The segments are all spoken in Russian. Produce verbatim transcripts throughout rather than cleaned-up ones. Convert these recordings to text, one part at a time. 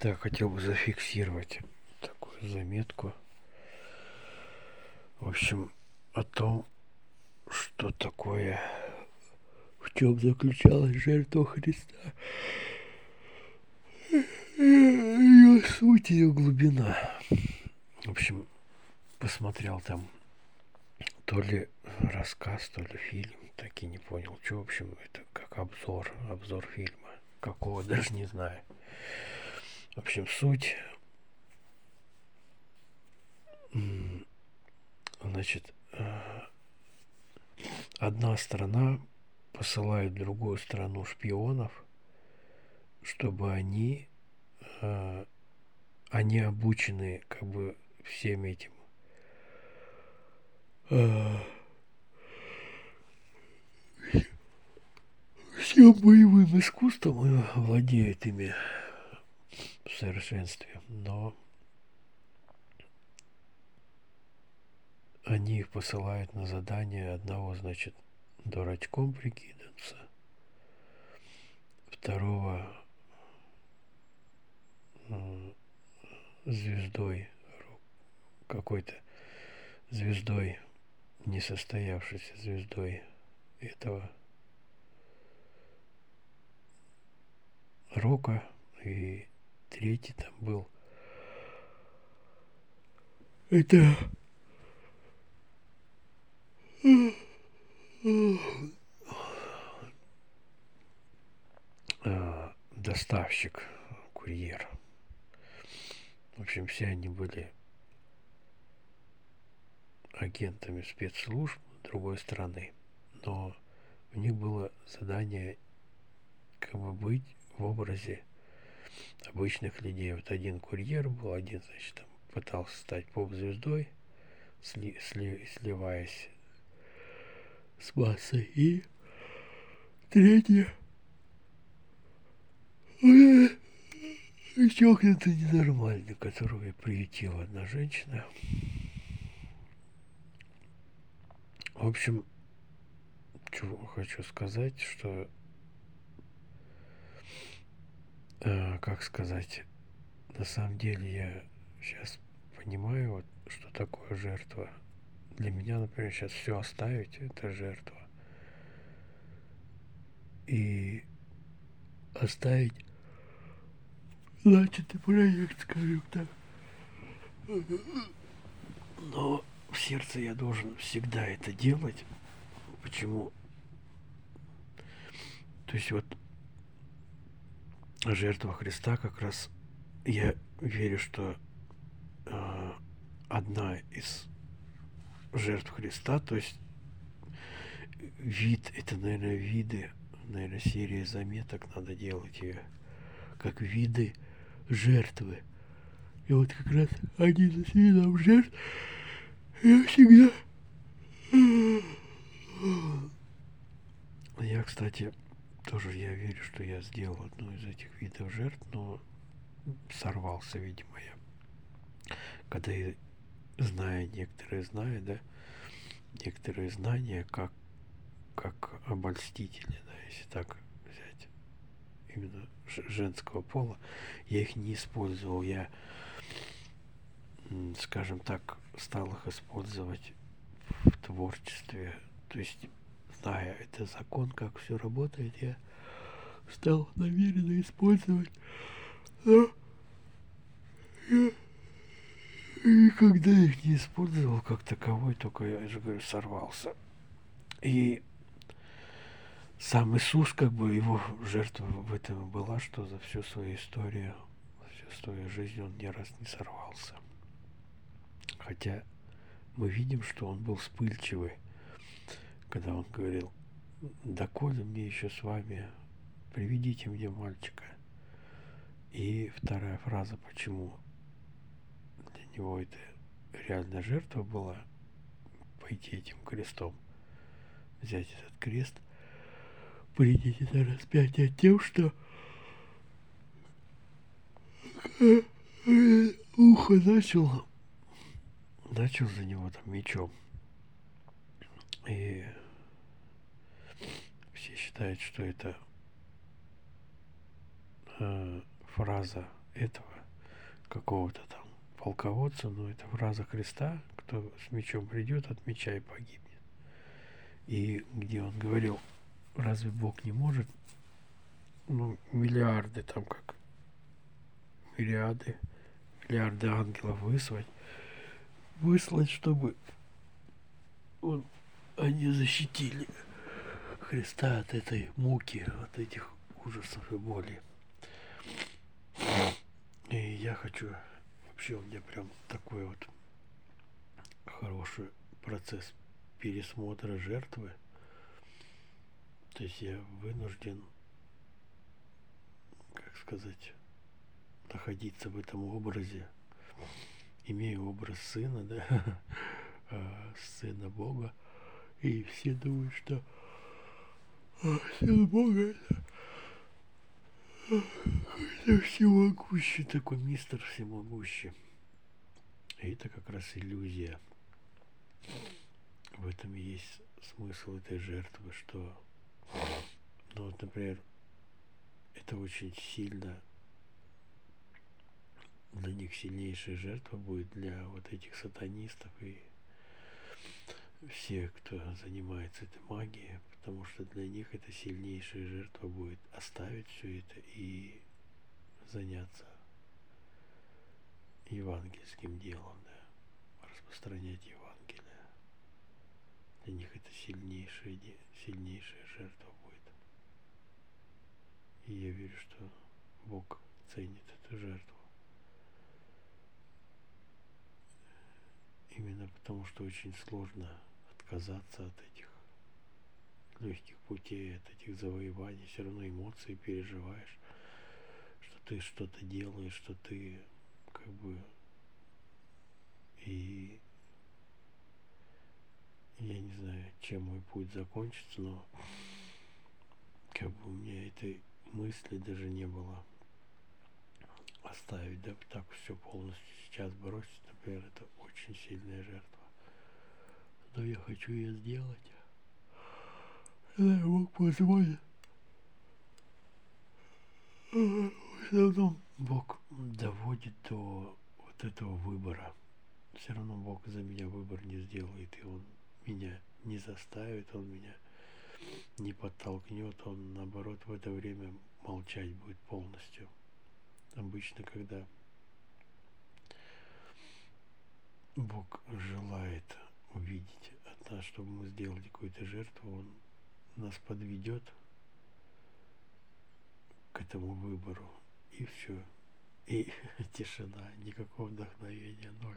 Так, хотел бы зафиксировать такую заметку. В общем, о том, что такое, в чем заключалась жертва Христа. Ее суть, ее глубина. В общем, посмотрел там то ли рассказ, то ли фильм, так и не понял, что, в общем, это как обзор, обзор фильма. Какого, даже не знаю. В общем, суть, значит, одна страна посылает в другую страну шпионов, чтобы они, э, они обучены как бы всем этим э, всем боевым искусством и владеют ими в совершенстве, но они их посылают на задание одного, значит, дурачком прикидываться, второго э, звездой, какой-то звездой, несостоявшейся звездой этого рока, и третий там был. Это доставщик, курьер. В общем, все они были агентами спецслужб другой страны, но у них было задание как бы быть в образе обычных людей. Вот один курьер был, один, значит, там пытался стать поп-звездой, сли, сли, сливаясь с массой, и третий чокнутый ненормальный, которого приютила одна женщина. В общем, что хочу сказать, что, э, как сказать, на самом деле я сейчас понимаю, вот, что такое жертва. Для меня, например, сейчас все оставить — это жертва. И оставить начатый проект, скажем так. Но в сердце я должен всегда это делать. Почему? То есть вот жертва Христа как раз, я верю, что э, одна из жертв Христа, то есть вид, это, наверное, виды, наверное, серия заметок, надо делать ее, как виды жертвы. И вот как раз один из видов жертв я всегда... Я, кстати, тоже я верю, что я сделал одну из этих видов жертв, но сорвался, видимо, я. Когда я знаю, некоторые знают, да, некоторые знания, как, как обольстители, да, если так взять, именно женского пола, я их не использовал, я, скажем так, стал их использовать в творчестве, то есть, зная это закон, как все работает, я стал намеренно использовать, но я никогда их не использовал как таковой, только я же говорю, сорвался. И сам Иисус, как бы, его жертва в этом была, что за всю свою историю, за всю свою жизнь он ни раз не сорвался. Хотя мы видим, что он был вспыльчивый, когда он говорил: «Доколе мне еще с вами, приведите мне мальчика». И вторая фраза, почему для него это реальная жертва была, пойти этим крестом, взять этот крест, принять это распятие тем, что ухо начал, начал за него там мечом. И все считают, что это э, фраза этого какого-то там полководца, но это фраза Христа: кто с мечом придет, от меча и погибнет. И где он говорил, разве Бог не может, ну, миллиарды там как, миллиарды, миллиарды ангелов выслать, выслать, чтобы он, они защитили Христа от этой муки, от этих ужасов и боли. И я хочу, вообще у меня прям такой вот хороший процесс пересмотра жертвы. То есть я вынужден, как сказать, находиться в этом образе. Имею образ сына, да, сына Бога. И все думают, что сын Бога это всемогущий, такой мистер всемогущий. И это как раз иллюзия. В этом и есть смысл этой жертвы, что, ну вот, например, это очень сильно, для них сильнейшая жертва будет для вот этих сатанистов и всех, кто занимается этой магией, потому что для них это сильнейшая жертва будет оставить все это и заняться евангельским делом, да, распространять Евангелие. Для них это сильнейшая, сильнейшая жертва будет. И я верю, что Бог ценит эту жертву. Именно потому, что очень сложно отказаться от этих легких путей, от этих завоеваний. Все равно эмоции переживаешь, что ты что-то делаешь, что ты как бы и я не знаю, чем мой путь закончится, но как бы у меня этой мысли даже не было оставить, да, так все полностью сейчас бросить, например, это очень сильная жертва. Но я хочу ее сделать. Когда Бог позволит. В основном Бог доводит до вот этого выбора. Все равно Бог за меня выбор не сделает, и Он меня не заставит, Он меня не подтолкнет, Он, наоборот, в это время молчать будет полностью. Обычно, когда Бог желает увидеть от нас, чтобы мы сделали какую-то жертву, Он нас подведет к этому выбору, и все. И тишина, никакого вдохновения, ноль.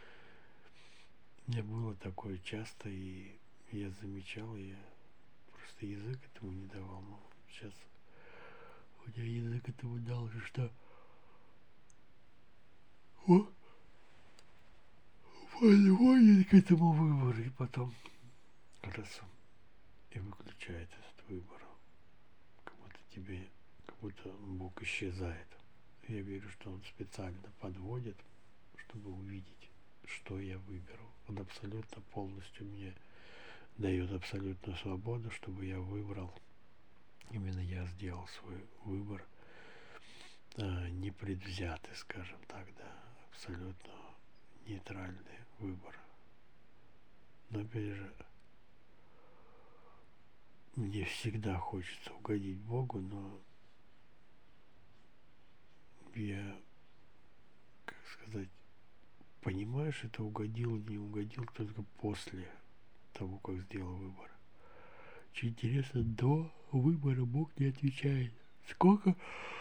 У меня было такое часто, и я замечал, я просто язык этому не давал. Но сейчас у меня язык этому дал, что о, подводит к этому выбору, и потом раз и выключает этот выбор. Как будто тебе, как будто Бог исчезает. Я верю, что Он специально подводит, чтобы увидеть, что я выберу. Он абсолютно полностью мне дает абсолютную свободу, чтобы я выбрал. Именно я сделал свой выбор, а, непредвзятый, скажем так, да, абсолютно нейтральный выбор. Но опять же, мне всегда хочется угодить Богу, но я, как сказать, понимаешь, это угодил или не угодил только после того, как сделал выбор. Очень интересно, до выбора Бог не отвечает. Сколько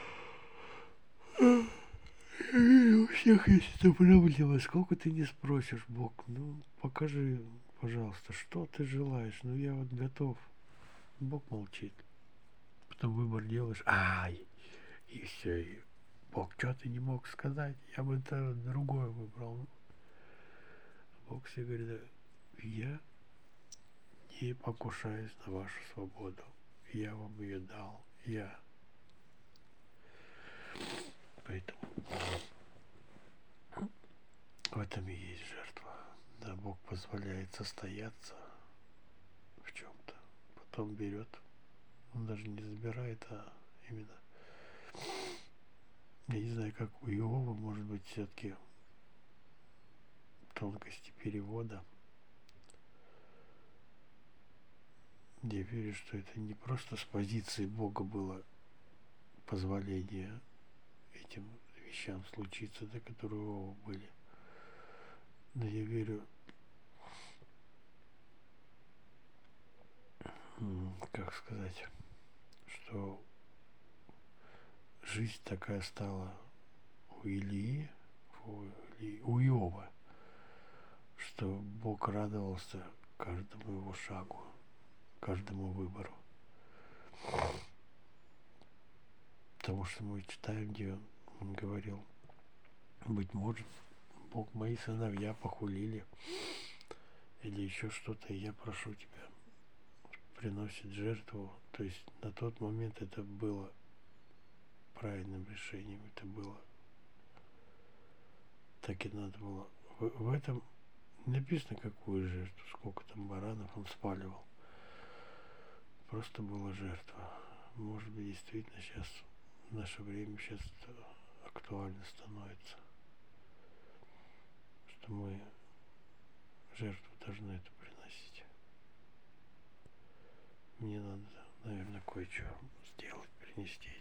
у всех есть эта проблема. Сколько ты не спросишь, Бог, ну покажи, пожалуйста, что ты желаешь. Ну я вот готов. Бог молчит. Потом выбор делаешь. Ай, и все. И Бог, что ты не мог сказать? Я бы это другое выбрал. Бог все говорит, я не покушаюсь на вашу свободу. Я вам ее дал. Я. Поэтому в этом и есть жертва. Да, Бог позволяет состояться в чем-то. Потом берет. Он даже не забирает, а именно Я не знаю, как у Иова, может быть, все-таки тонкости перевода. Я верю, что это не просто с позиции Бога было позволение этим вещам случиться, да, которые у Иова были. Но я верю, как сказать, что жизнь такая стала у Илии, у, Ильи, у Иова, что Бог радовался каждому его шагу, каждому выбору. Потому что мы читаем, где он, он говорил, быть может, Бог, мои сыновья похулили или еще что-то, и я прошу тебя, приносит жертву. То есть на тот момент это было правильным решением, это было так и надо было. В, в этом не написано, какую жертву, сколько там баранов он спаливал. Просто была жертва. Может быть, действительно сейчас, в наше время, сейчас это актуально становится. Что мы жертву должны это приносить. Мне надо, наверное, кое-что сделать, принести.